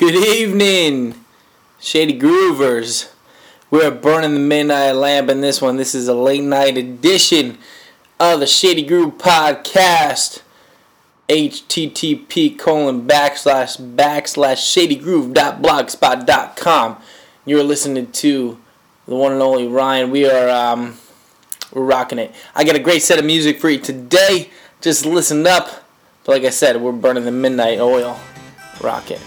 Good evening, Shady Groovers. We're burning the midnight lamp in this one. This is a late night edition of the Shady Groove Podcast. http://shadygroove.blogspot.com. You're listening to the one and only Ryan. We're rocking it. I got a great set of music for you today. Just listen up. But like I said, we're burning the midnight oil. Rock it.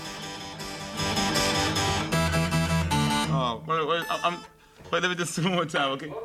Wait, let me just do one more time, okay?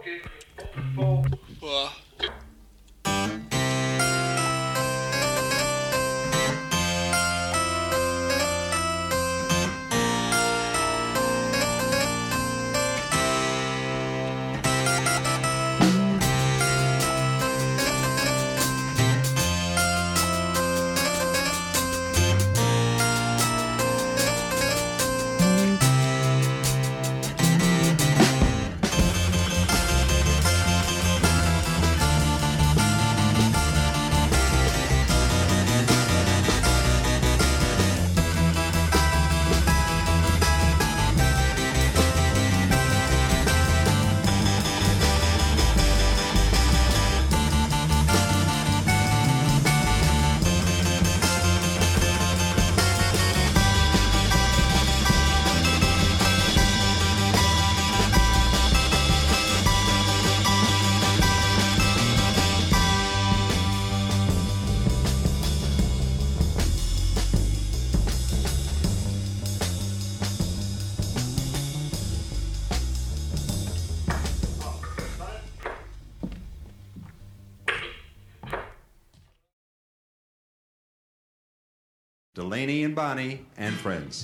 Delaney and Bonnie and friends.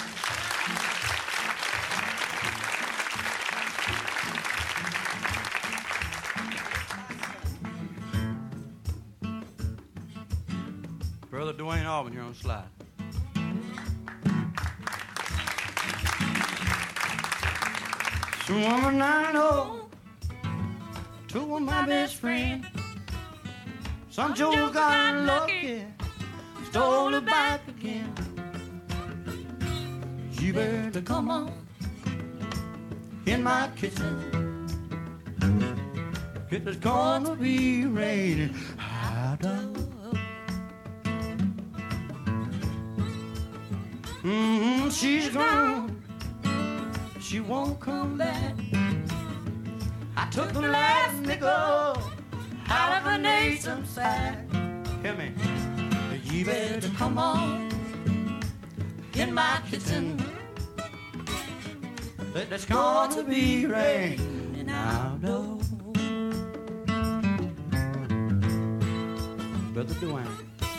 Brother Dwayne Allman here on the slide. Some woman I know took one my best friend. Some Joe got lucky, stole her back again. You better come on in my kitchen. It's gonna be raining hot out. She's gone, she won't come back. I took the last nickel out of an Nathan sack. Hear me? You better come on in my kitchen. There's gonna be rain, and I know. Brother Dwayne.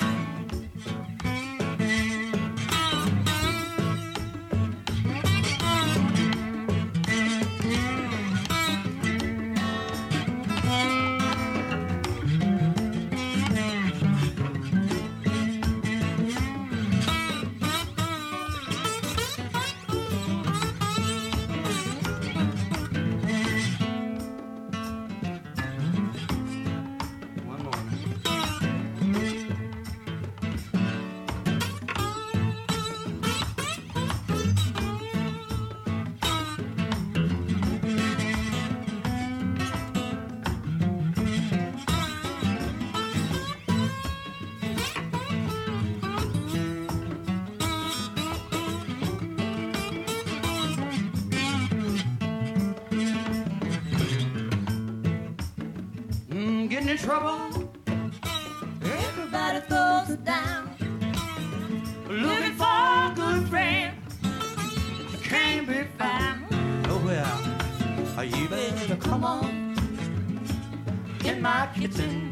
Getting in trouble, everybody throws it down. Looking for a good friend, can't be found. Oh well, you better come on in my kitchen.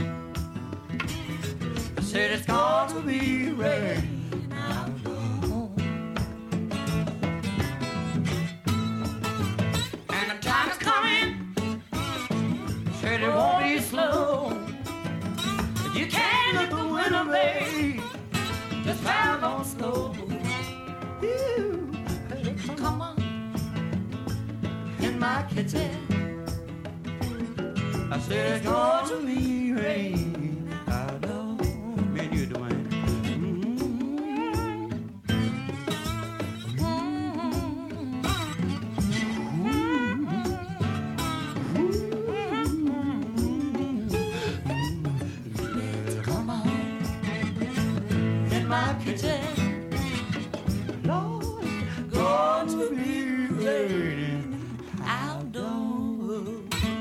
I said it's gonna be rain. I know. And the time is coming. Said it won't be slow. You can't let the winter rain just found on snow. You come on in my kitchen. I said it's going to be rain. I know. Me and you, Dwayne. kitchen. Lord, going to be raining outdoors.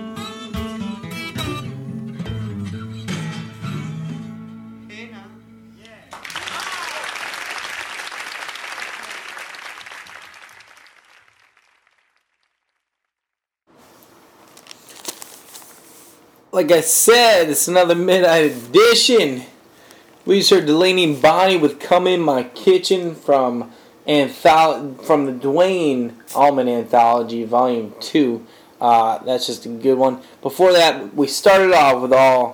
Hey now. Like I said, it's another midnight edition. We just heard Delaney and Bonnie with "Come in My Kitchen" from the Duane Allman Anthology, Volume 2. That's just a good one. Before that, we started it all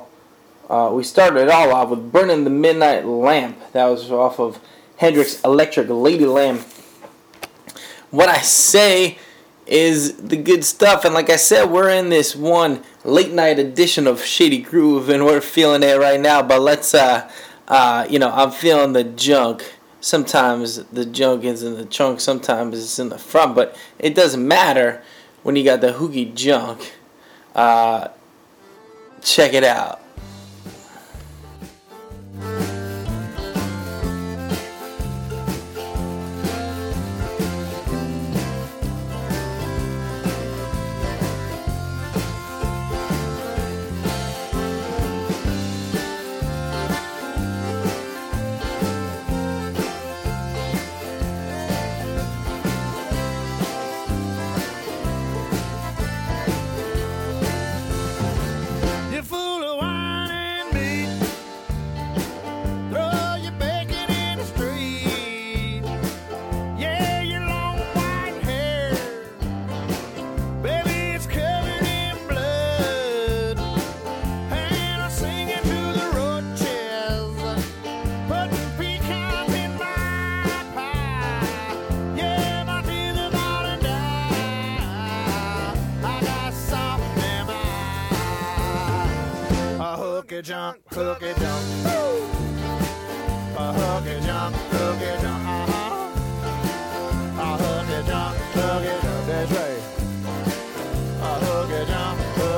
off with "Burning the Midnight Lamp." That was off of Hendrix' Electric Lady Lamb. What I say is the good stuff, and like I said, we're in this one late night edition of Shady Groove, and we're feeling it right now. But let's, I'm feeling the junk. Sometimes the junk is in the trunk, sometimes it's in the front, but it doesn't matter when you got the hoogie junk. Check it out. Jump, hooky jump, a hooky jump, a hooky jump, that's right. A hooky jump,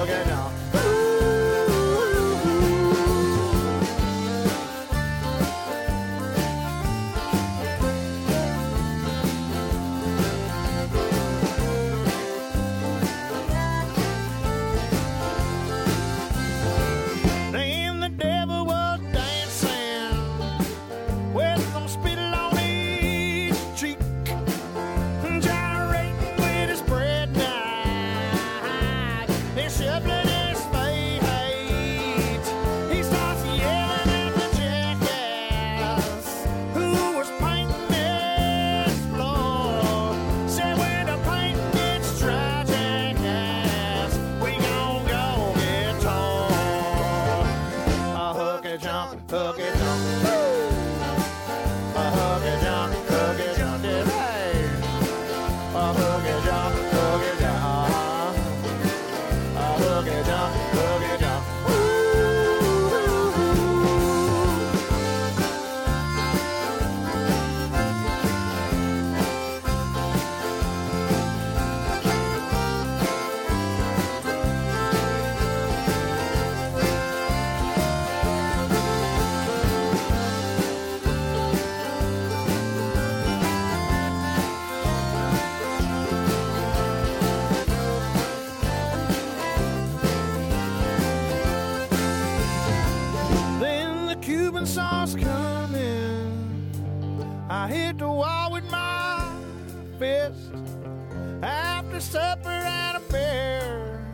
sauce coming. I hit the wall with my fist after supper and a beer.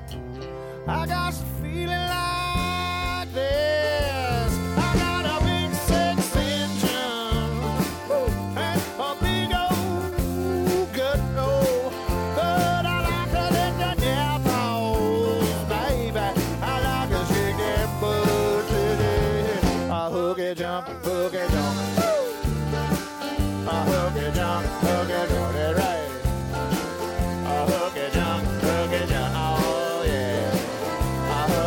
I got some feeling like this. I got a big 6 engine and a big old good old, but I like to let the nail pause, baby. I like to shake that butt today. A hooky jump, a hooky jump, that's right. A hooky jump, oh yeah. A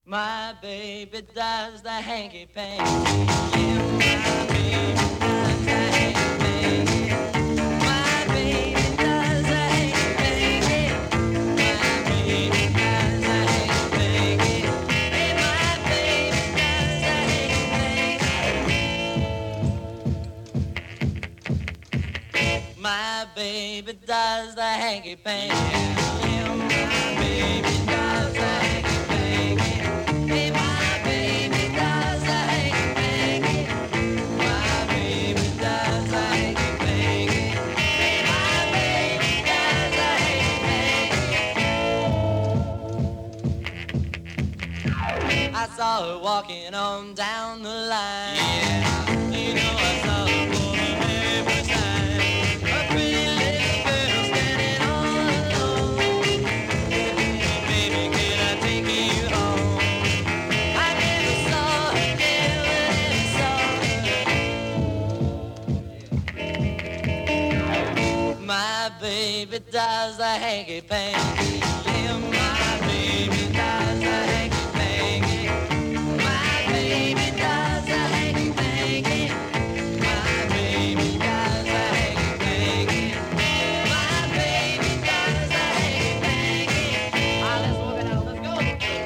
My baby does the hanky-panky. Yeah, my baby does the hanky-panky. My baby does the hanky-panky. My baby does the hanky-panky. Hey, my baby does the hanky-panky. My baby does the hanky-panky. Yeah, my baby does the hanky-panky. Hey, my baby does the hanky-panky. My baby does the hanky-panky. Hey, my baby does the hanky-panky. I saw her walking on down the line. Yeah, you know I saw her pulling every side. A pretty little girl standing all alone. Baby, can I take you home? I never saw her, never saw her. My baby does the hanky-panky. Yeah, my baby does the hanky-panky. My baby does the hanky-panky. My baby does the hanky-panky. My baby does the hanky-panky. Let's work it out, let's go.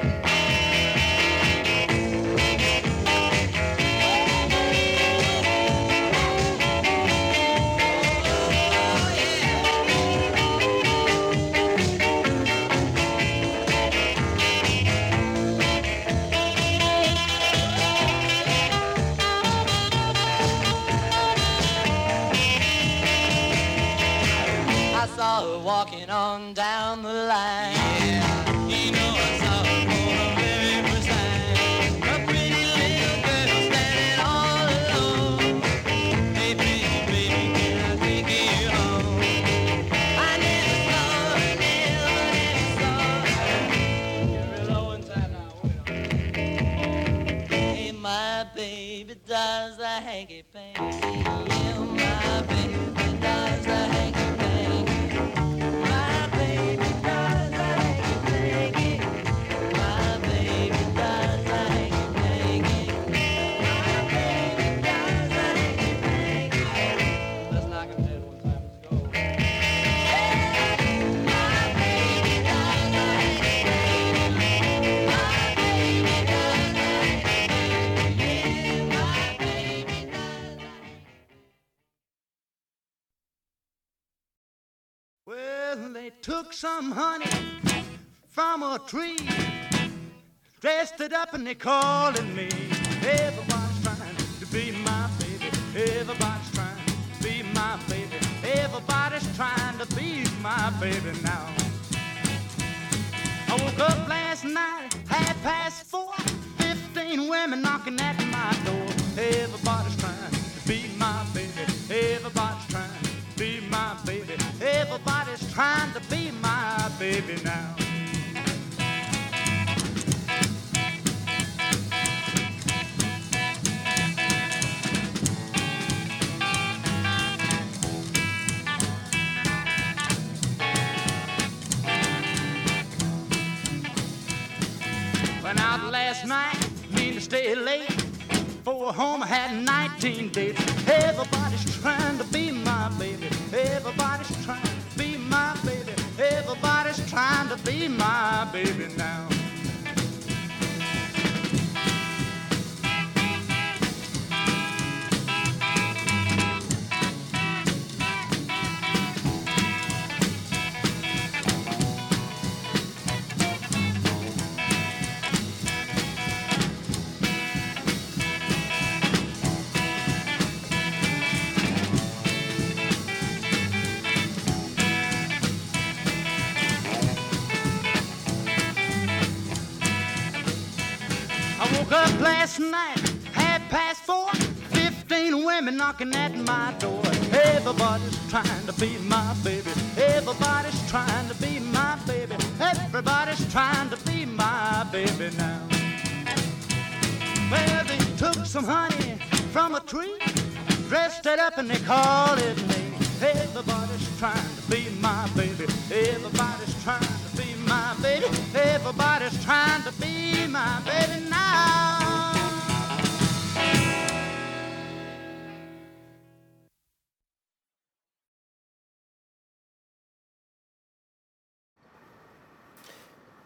I saw her walking on down the line. Yeah, you know I saw her on a very precise. A pretty little girl standing all alone. Hey, baby, baby, can I take you home? I never saw her, never saw her. You're real low inside now. Hey, my baby does the hanky-panky. Yeah, my baby does the hanky-panky. My baby does the hanky-panky. My baby does the hanky-panky. My baby does the hanky-panky. Let's knock it dead one time. Let's go. My baby does the hanky-panky. My baby does the hanky-panky. Yeah, my baby does the Well, they took some honey from a tree, dressed it up and they called it me. Everybody's trying to be my baby. Everybody's trying to be my baby. Everybody's trying to be my baby now. I woke up last night, 4:30, 15 women knocking at my door. Everybody's trying to be my baby. Everybody's trying to be my baby. Everybody's trying to be my baby now. Went out last night, mean to stay late. For home I had 19 dates. Everybody's trying to be my baby. Everybody's trying to be my baby. Everybody's trying to be my baby now. Woke up last night, 4:30, 15 women knocking at my door. Everybody's trying to be my baby. Everybody's trying to be my baby. Everybody's trying to be my baby now. Well, they took some honey from a tree, dressed it up and they called it me. Everybody's trying to be my baby. Everybody's trying to be my baby. Everybody's trying to be my baby.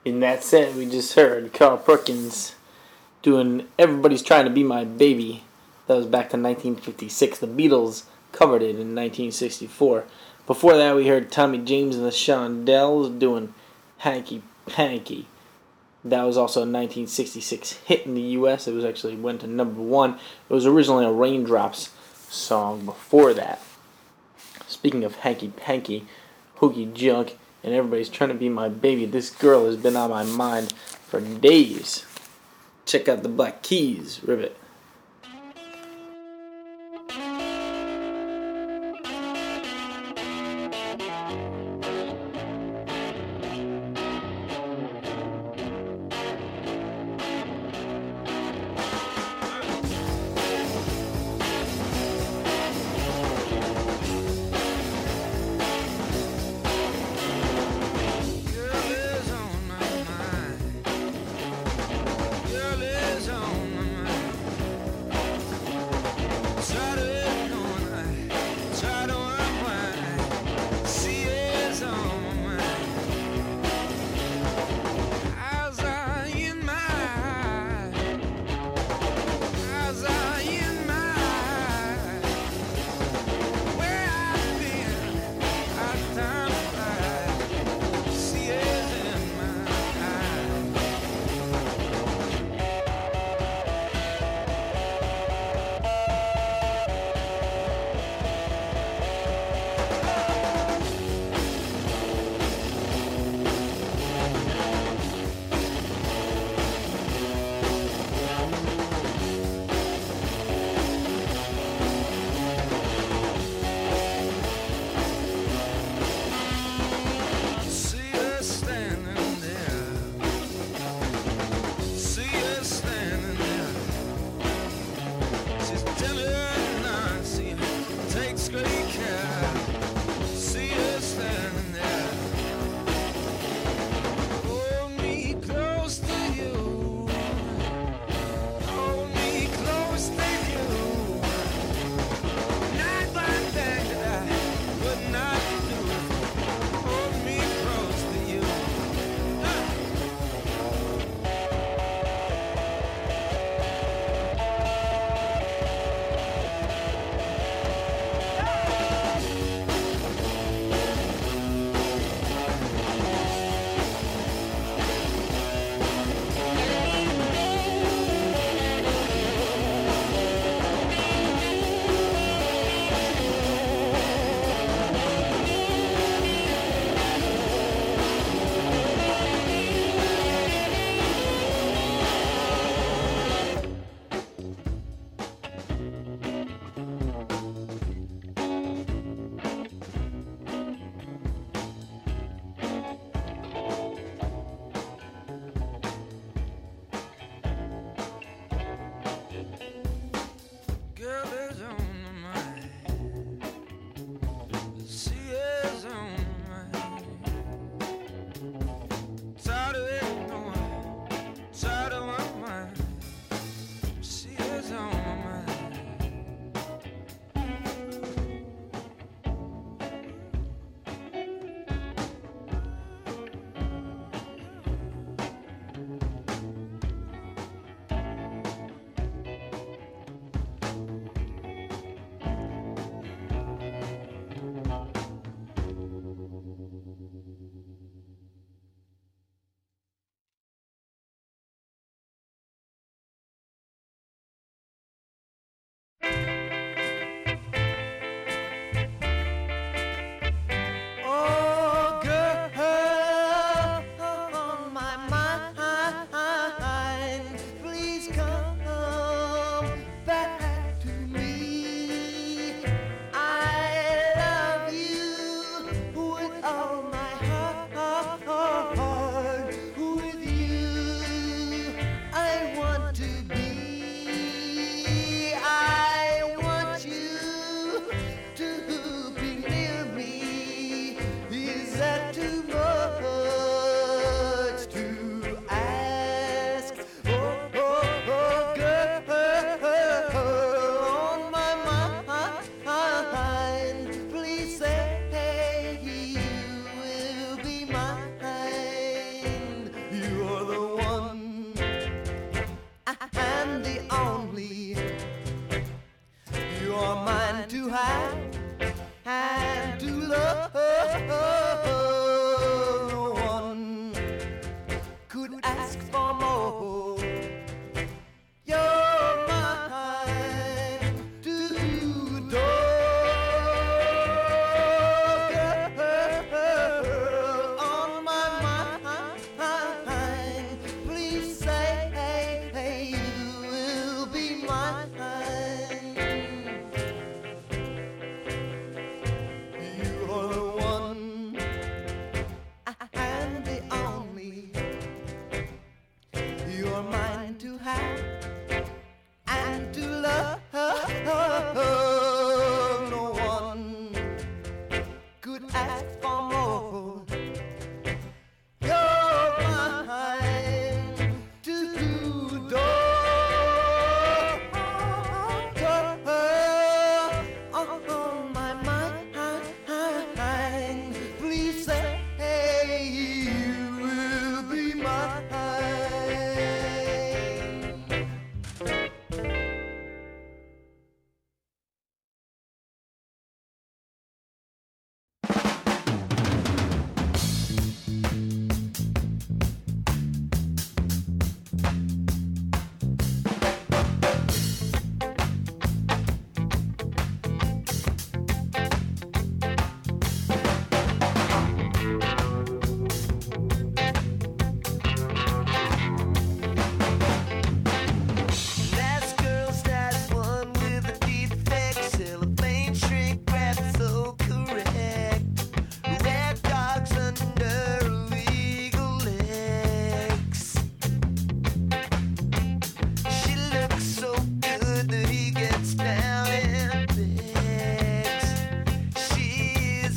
In that set, we just heard Carl Perkins doing Everybody's Trying to Be My Baby. That was back to 1956. The Beatles covered it in 1964. Before that, we heard Tommy James and the Shondells doing Hanky Panky. That was also a 1966 hit in the U.S. It was actually went to number 1. It was originally a Raindrops song before that. Speaking of Hanky Panky, Hooky Junk, and Everybody's Trying to Be My Baby, this girl has been on my mind for days. Check out the Black Keys, Ribbit. Girl is on my mind.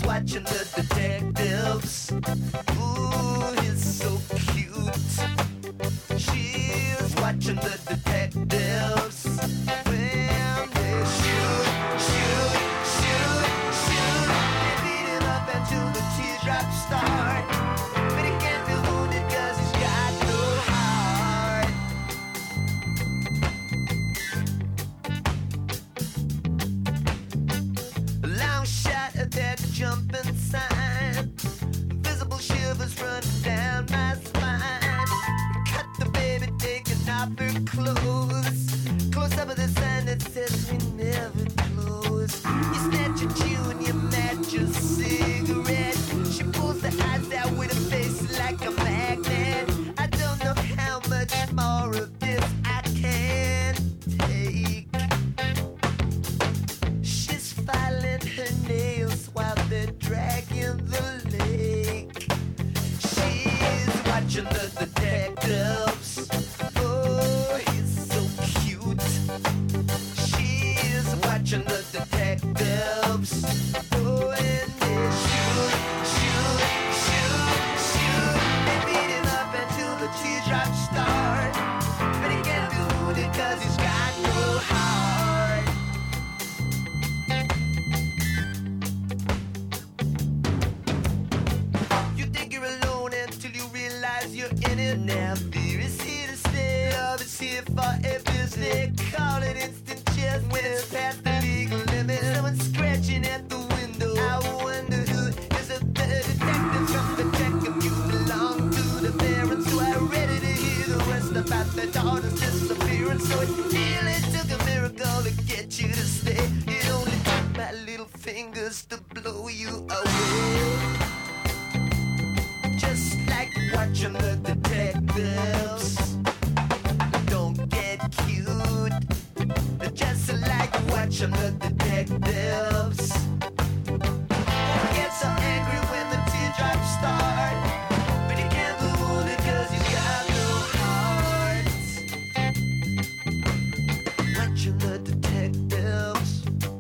watching the detectives. Ooh, he's so cute. She's watching the detectives. When they shoot, they beat him up until the teardrops start. But he can't be wounded 'cause he's got no heart. A long shot at that jumping sign. Visible shivers running down my spine. Cut the baby taking off her clothes. Close up with a sign that says we never close. You snatch a chew and you match a cigarette. She pulls the eyes out with a face like a magnet. I don't know how much more of this I can take. She's filing her nails while they're dragging the lake. She's watching the detectives. Oh, he's so cute. She's watching the detectives. Oh, and they shoot. They beat him up until the teardrops start. But he can't be wounded 'cause he's got no heart. You think you're alone until you realize you're in it now. Fear is here to stay, love is here for a visit. Call it instant chess when it's past the legal limit. Someone's scratching at the window. I wonder who is a better detective from the check if you belong to the parents who are ready to hear the rest about their daughter's disappearance. So it really took a miracle to get you to stay. It only took my little fingers to blow you away. Just like watching the detectives. Don't get cute. Just like watching the detectives. Get so angry when the teardrops start. But you can't be wounded 'cause you got no heart. Watching the detectives.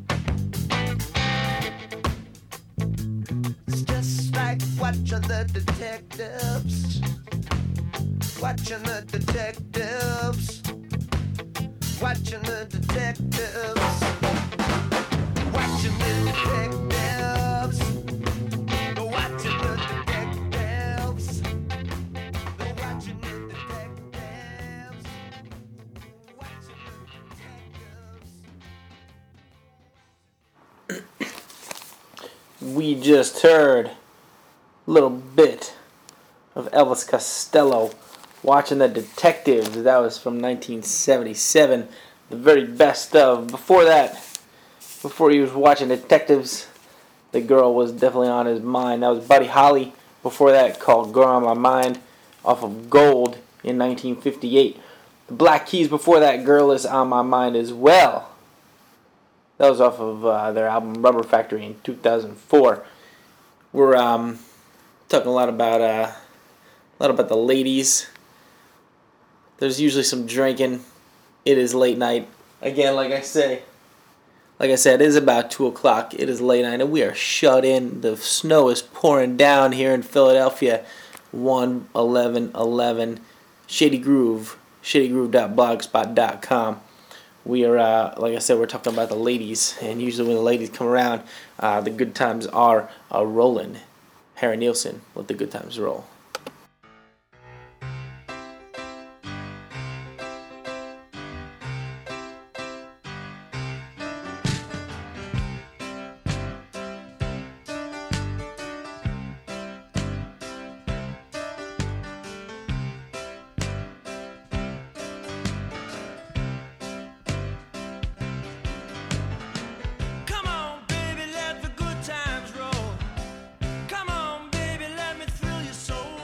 It's just like watching the detectives. Watching the detectives. Watching the detectives. Watching the detectives. Watching the detectives. Watching the detectives. Watching the detectives. We just heard a little bit of Elvis Costello, Watching the Detectives. That was from 1977, the very best of. Before that, before he was watching Detectives, the girl was definitely on his mind. That was Buddy Holly. Before that, called Girl on My Mind, off of Gold in 1958. The Black Keys before that, Girl is on My Mind as well. That was off of their album Rubber Factory in 2004. We're talking a lot about the ladies. There's usually some drinking. It is late night. Again, like I said, it is about 2 o'clock. It is late night, and we are shut in. The snow is pouring down here in Philadelphia. 11111 Shady Groove, shadygroove.blogspot.com. We are, like I said, we're talking about the ladies, and usually when the ladies come around, the good times are rolling. Harry Nilsson, let the good times roll. Come on, baby, let the good times roll. Come on, baby, let me thrill your soul.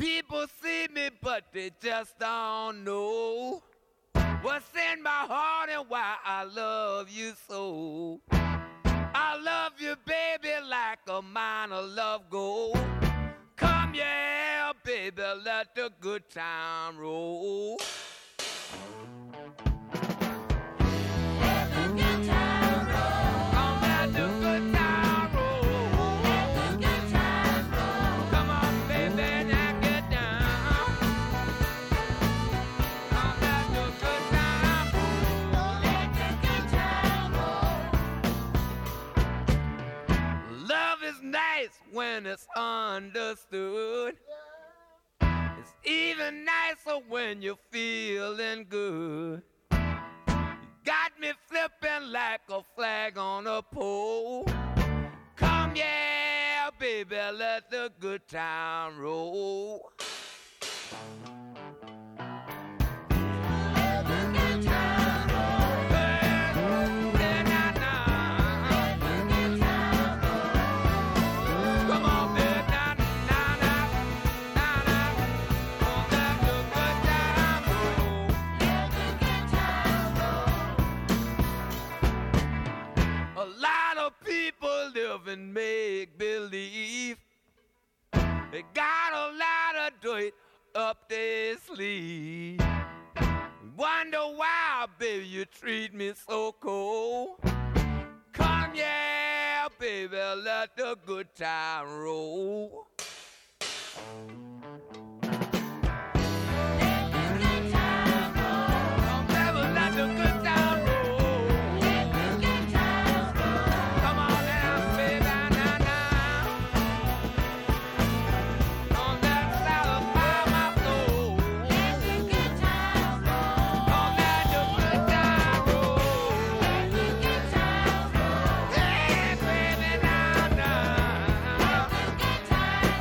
People see me, but they just don't know what's in my heart and why I love you so. I love you, baby, like a mine of love gold. Come, yeah, baby, let the good time roll. Let the good time roll. Come, let the good time roll. Let the good time roll. Come on, baby, now get down. Come, let the good time roll. Let the good time roll. Love is nice when it's understood. It's even nicer when you're feeling good. You got me flipping like a flag on a pole. Come, yeah, baby, let the good time roll. Let the good time roll. Hey, nah, nah. Let the good time roll. Come on, baby, nah, nah, nah, nah, nah. Oh, let the good time roll. Let the good time roll. A lot of people live in make-believe. They got a lot of dirt up their sleeve. Wonder why, baby, you treat me so cold. Come, yeah, baby, let the good time roll. Let the good time roll. Come, baby, let the good time roll. Let the good time roll. Come on now, baby, now, now. Don't let it satisfy my soul. Let the good time roll. Don't let the good time roll. Let the good time roll. Hey, baby, now, now. Let the good time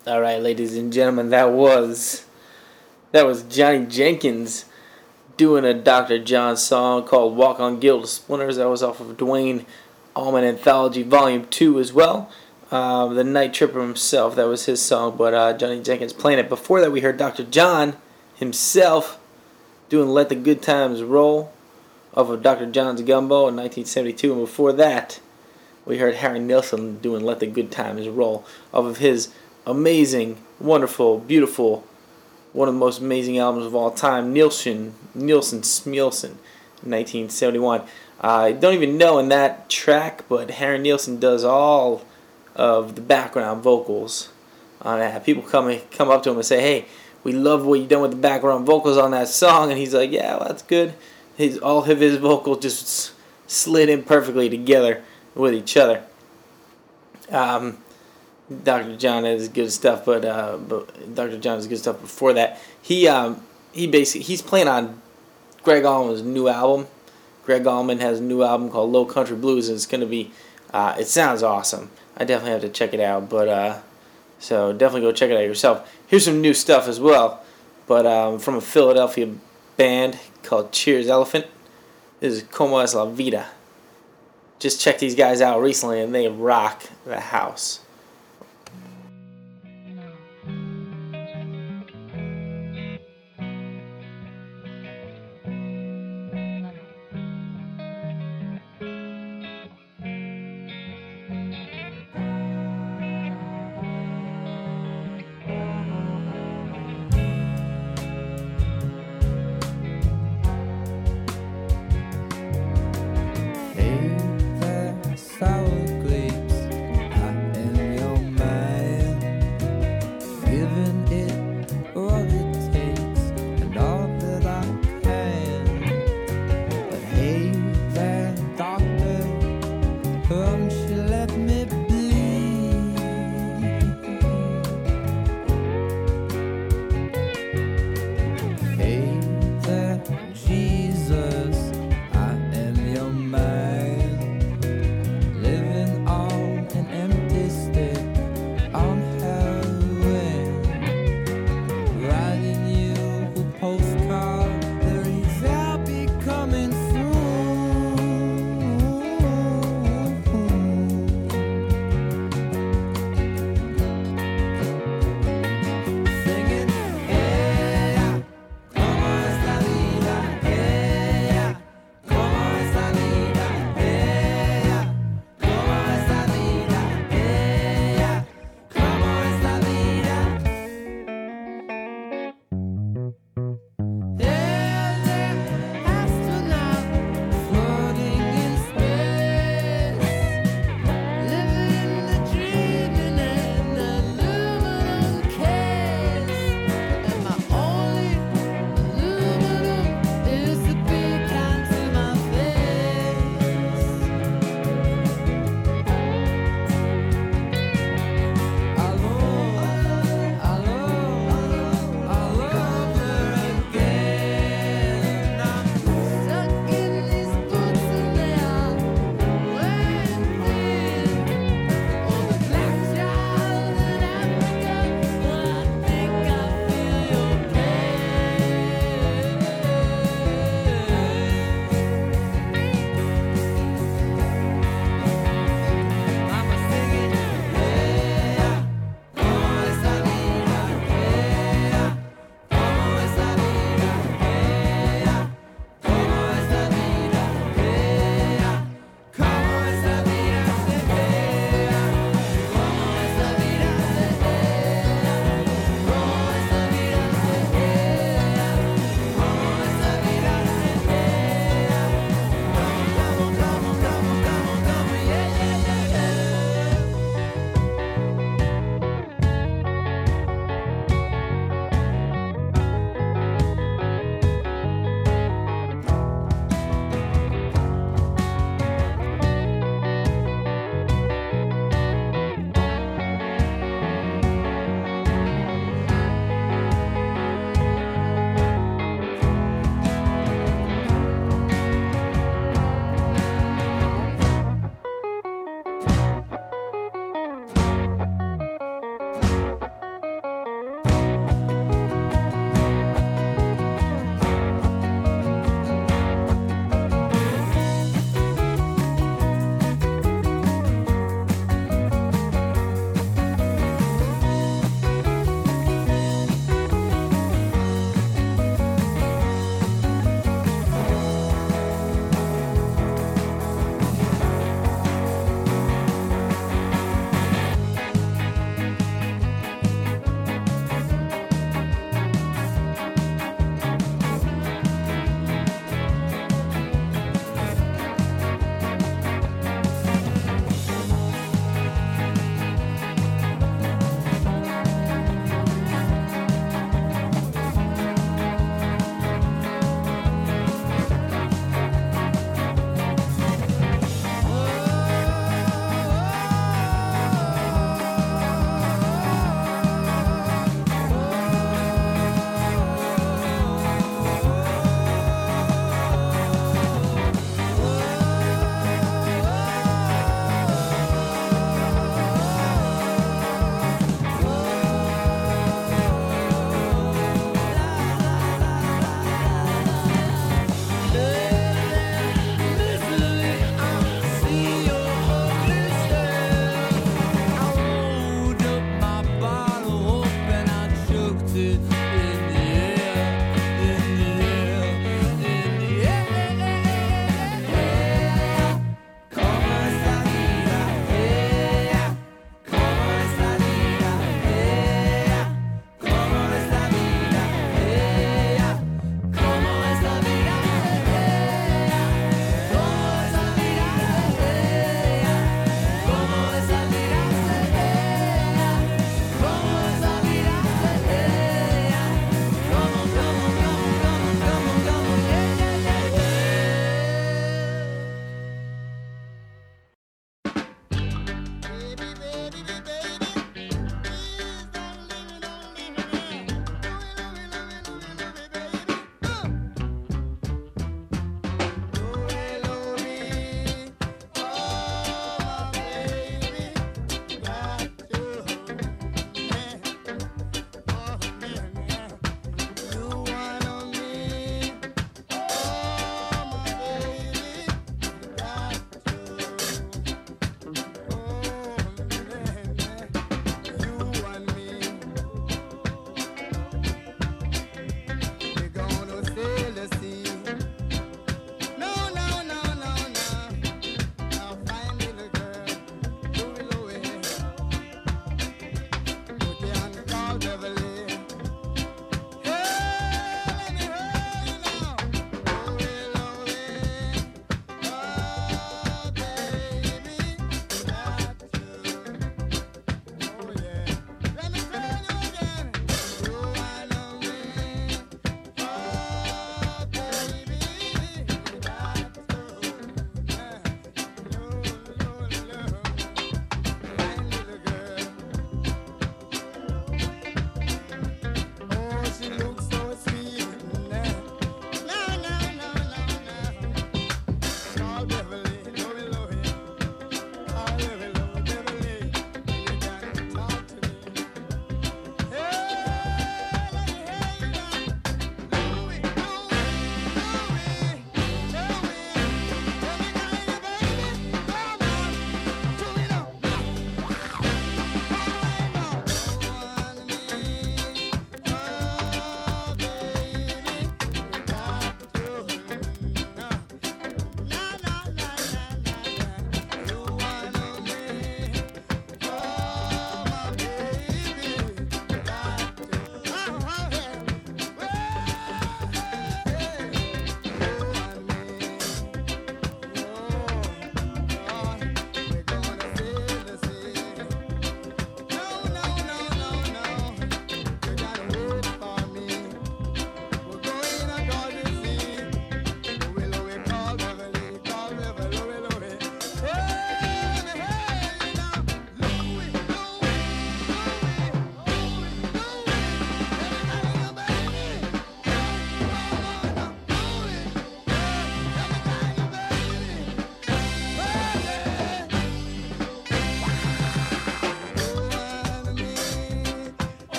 All right, ladies and gentlemen, that was Johnny Jenkins doing a Dr. John song called Walk on Gilded Splinters. That was off of Dwayne Allman Anthology Volume 2 as well. The Night Tripper himself, that was his song, but Johnny Jenkins playing it. Before that, we heard Dr. John himself doing Let the Good Times Roll off of Dr. John's Gumbo in 1972. And before that, we heard Harry Nilsson doing Let the Good Times Roll off of his amazing, wonderful, beautiful, one of the most amazing albums of all time, Nielsen Smilsen, in 1971. I don't even know in that track, but Harry Nilsson does all of the background vocals on that. People come up to him and say, "Hey, we love what you done with the background vocals on that song," and he's like, "Yeah, well, that's good." All of his vocals just slid in perfectly together with each other. Dr. John is good stuff, but Dr. John is good stuff. Before that, he's playing on Greg Allman's new album. Greg Allman has a new album called Low Country Blues, and it's gonna be. It sounds awesome. I definitely have to check it out, but so definitely go check it out yourself. Here's some new stuff as well, but from a Philadelphia band called Cheers Elephant. This is Como Es La Vida. Just checked these guys out recently, and they rock the house. Sour grapes, I am your man.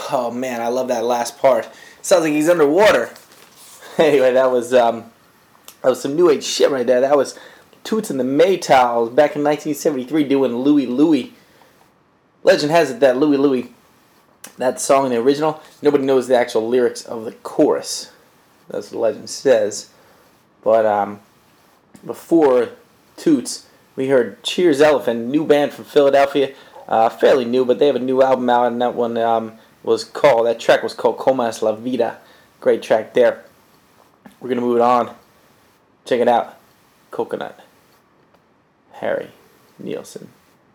Oh man, I love that last part. Sounds like he's underwater. Anyway, that was some new age shit right there. That was Toots and the Maytals back in 1973 doing Louie Louie. Legend has it that Louie Louie, that song in the original, nobody knows the actual lyrics of the chorus. That's what the legend says. But before Toots, we heard Cheers Elephant, new band from Philadelphia. Fairly new, but they have a new album out, and that one that track was called Como es la vida. Great track there. We're going to move it on. Check it out. Coconut. Harry Nilsson.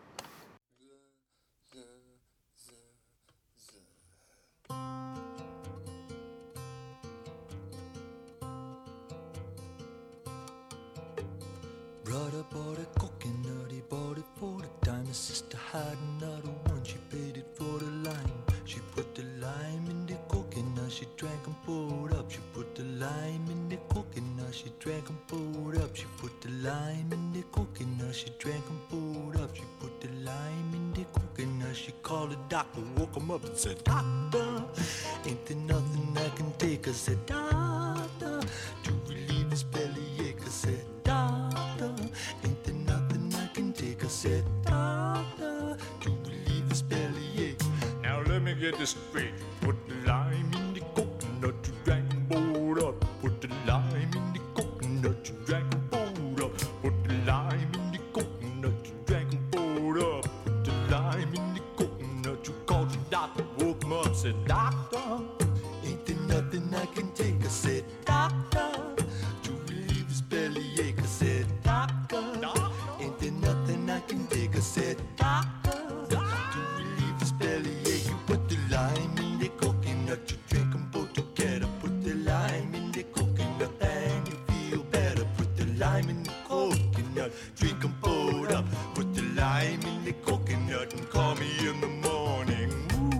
Brother bought a coconut, he bought it for the time. His sister had another one, she paid it for the lime. She put the lime in the coconut, she drank and poured up. She put the lime in the coconut, she drank and poured up. She put the lime in the coconut, she drank and poured up. She put the lime in the coconut, she called the doctor, woke him up and said, "Doctor, ain't there nothing I can take?" I said, "Doctor, to relieve his bellyache." I said, "Doctor, ain't there nothing I can take?" I said, "Doctor, to relieve his bellyache." Now let me get this straight. Put the lime in the coconut, you drank and poured up. Put the lime in the coconut, you drank and poured up. Put the lime in the coconut, you drank and poured up. Put the lime in the coconut, you called your doctor, woke him up, said, "Doctor, Ain't there nothing I can take? I said, "Doctor, to relieve his bellyache." I said, "Doctor, ain't there nothing I can take?" I said, "Doctor, to relieve his bellyache." You put the lime in the coconut, you drink them both together. Put the lime in the coconut and you feel better. Put the lime in the coconut, drink them both up. Put the lime in the coconut and call me in the morning.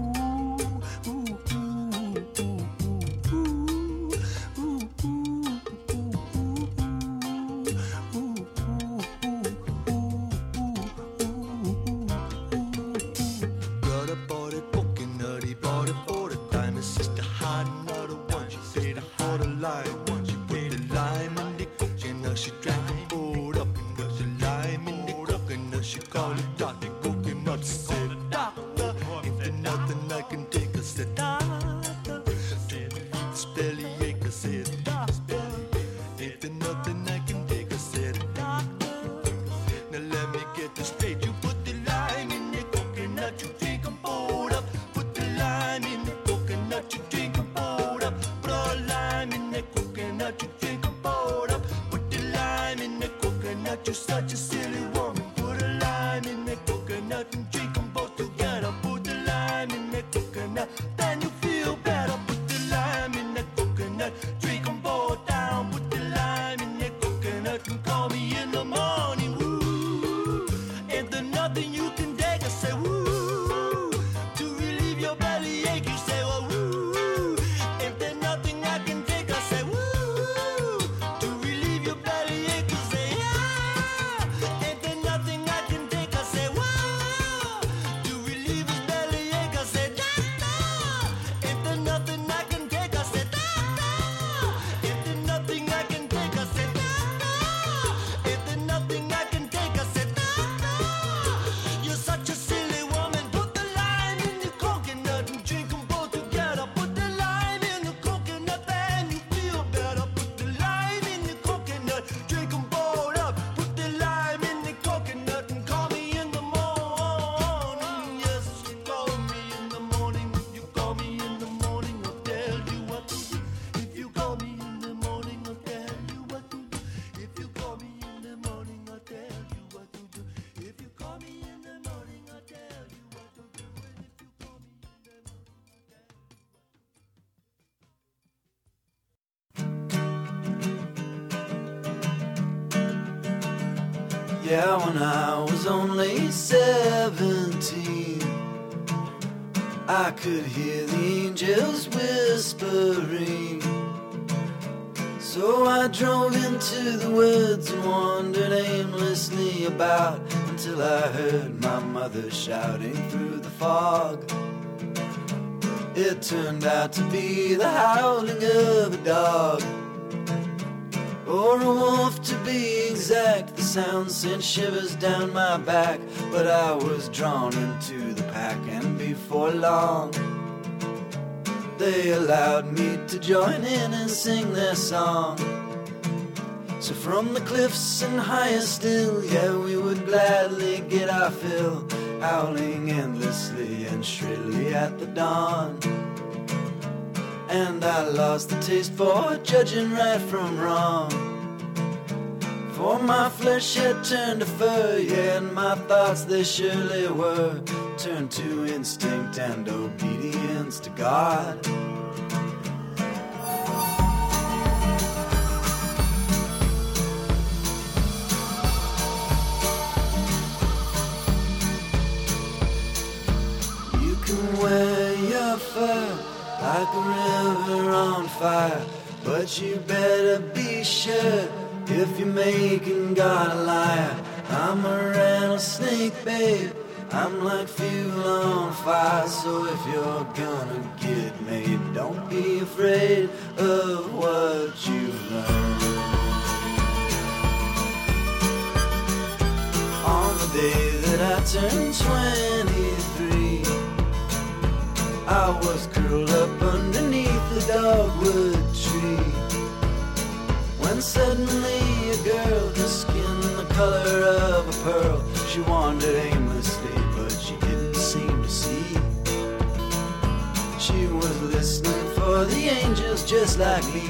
Brother bought a coconut, he bought it for the time. His sister had another one, she paid it for the lime. She put the lime in the coconut, she drank and poured up. And put the lime in the coconut, she called it Dr. Coconut. She said, "Doctor, ain't there nothing I can take?" I said, "Doctor, to relieve this bellyache." I said, "Doctor, ain't there nothing I can take?" I said, "Doctor, now let me get this straight. You put the lime in the coconut, you drink and poured up. Put the lime in the coconut, you drink and poured up. Put a lime in the coconut, you drink and poured up. Put the lime in the coconut, you're such a silly woman. Put a lime in the coconut and drink them both together. Put the lime in the coconut, then you feel better. Put the lime in the coconut, drink them both down. Put the lime in the coconut and call me in the morning. Woo, ain't there nothing you can take? I say, woo, to relieve your bellyache. You say, well, woo, ain't there nothing I can take? I say, woo, to relieve your bellyache. You say, yeah, ain't there nothing I can take? I say, woo, to relieve his bellyache. I say, doctor, ain't there nothing I can take? I say, doctor, ain't there nothing I can take? I say, doctor, ain't there nothing I can take? I say, doctor, you're such a silly woman. Put the lime in the coconut and drink them both together. Put the lime in the coconut and you feel better. Put the lime in the coconut, drink them both up. Put the lime in the coconut and call me in the morning. Yes, you call me in the morning. If you call me in the morning, I'll tell you what to do. If you call me in the morning, I'll tell you what to do. If you call me in the morning, I'll tell you what to do. If you call me in the morning, I'll tell you what to do. And if you call me in the morning, Yeah, when I was only 17, I could hear the angels whispering. So I drove into the woods and wandered aimlessly about until I heard my mother shouting through the fog. It turned out to be the howling of a dog, or a wolf to be exact. The sound sent shivers down my back, but I was drawn into the pack, and before long they allowed me to join in and sing their song. So from the cliffs and higher still, yeah, we would gladly get our fill, howling endlessly and shrilly at the dawn. And I lost the taste for judging right from wrong, for my flesh had turned to fur, yeah, and my thoughts they surely were turned to instinct and obedience to God. You can wear your fur like a river on fire, but you better be sure if you're making God a liar. I'm a rattlesnake, babe, I'm like fuel on fire. So if you're gonna get made, don't be afraid of what you learn. On the day that I turned 23, I was curled up underneath the dogwood tree, when suddenly a girl, her skin the color of a pearl, she wandered aimlessly, but she didn't seem to see. She was listening for the angels just like me.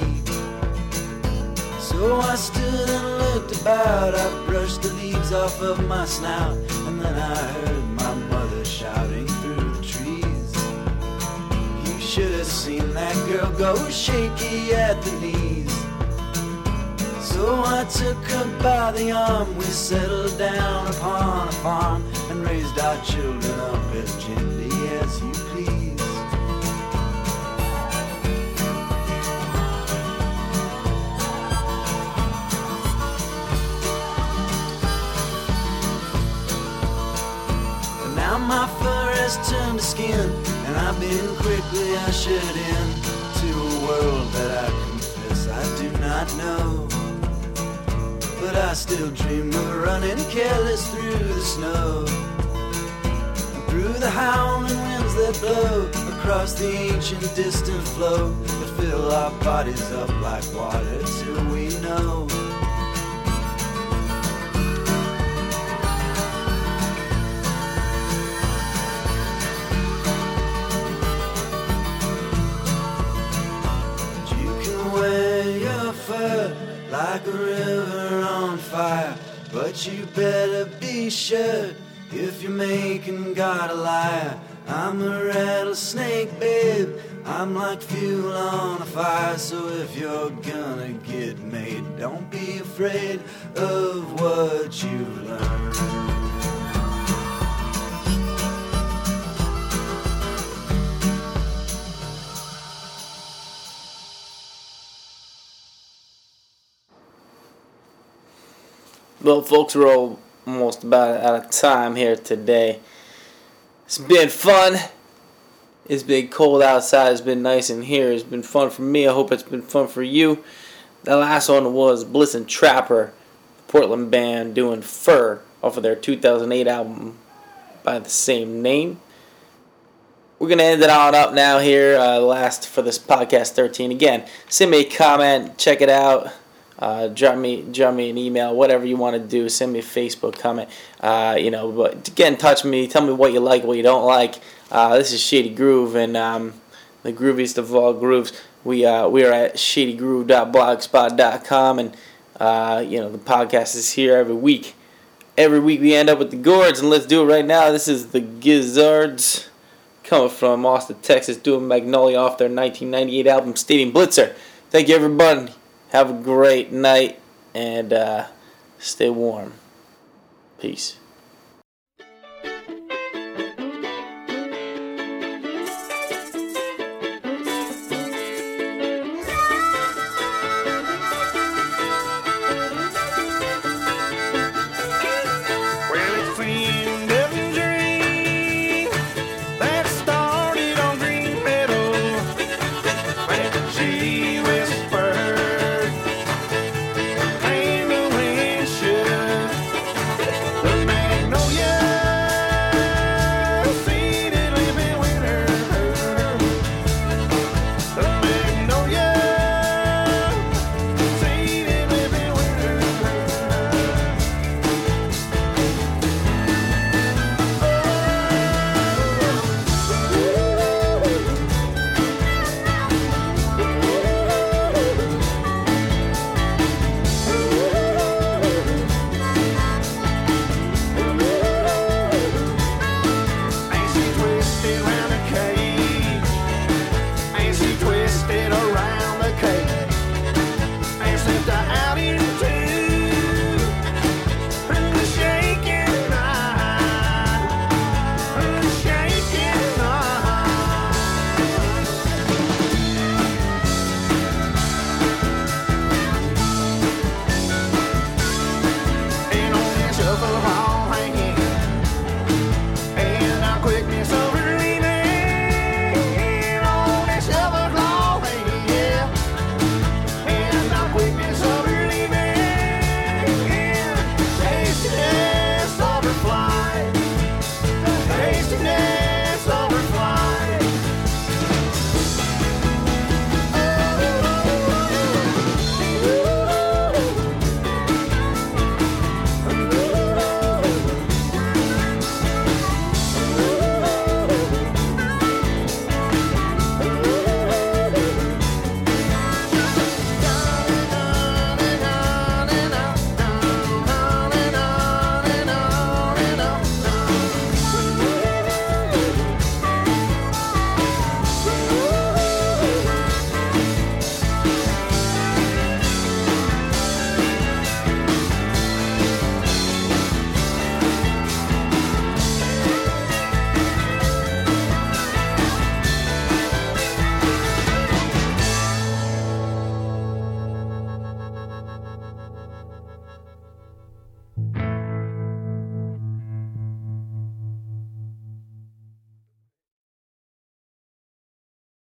So I stood and looked about, I brushed the leaves off of my snout, and then I heard my mother shouting through the trees. You should have seen that girl go shaky at the knees. So I took her by the arm, we settled down upon a farm, and raised our children up as gently as you please. But now my fur has turned to skin, and I've been quickly ushered in to a world that I confess I do not know. But I still dream of running careless through the snow, and through the howling winds that blow across the ancient distant flow, that fill our bodies up like water till we know. But you can wear your fur like a river on fire, but you better be sure if you're making God a liar. I'm a rattlesnake, babe, I'm like fuel on a fire. So if you're gonna get made, don't be afraid of what you've learned. Well, folks, we're all almost about out of time here today. It's been fun. It's been cold outside. It's been nice in here. It's been fun for me. I hope it's been fun for you. The last one was Bliss and Trapper, the Portland band, doing Fur off of their 2008 album by the same name. We're going to end it on up now here, last for this podcast 13. Again, send me a comment. Check it out. Drop me an email, whatever you want to do. Send me a Facebook comment. But get in touch with me. Tell me what you like, what you don't like. This is Shady Groove, and the grooviest of all grooves. We are at shadygroove.blogspot.com, and the podcast is here every week. Every week we end up with the Gourds, and let's do it right now. This is the Gizzards, coming from Austin, Texas, doing Magnolia off their 1998 album Stadium Blitzer. Thank you, everybody. Have a great night, and stay warm. Peace.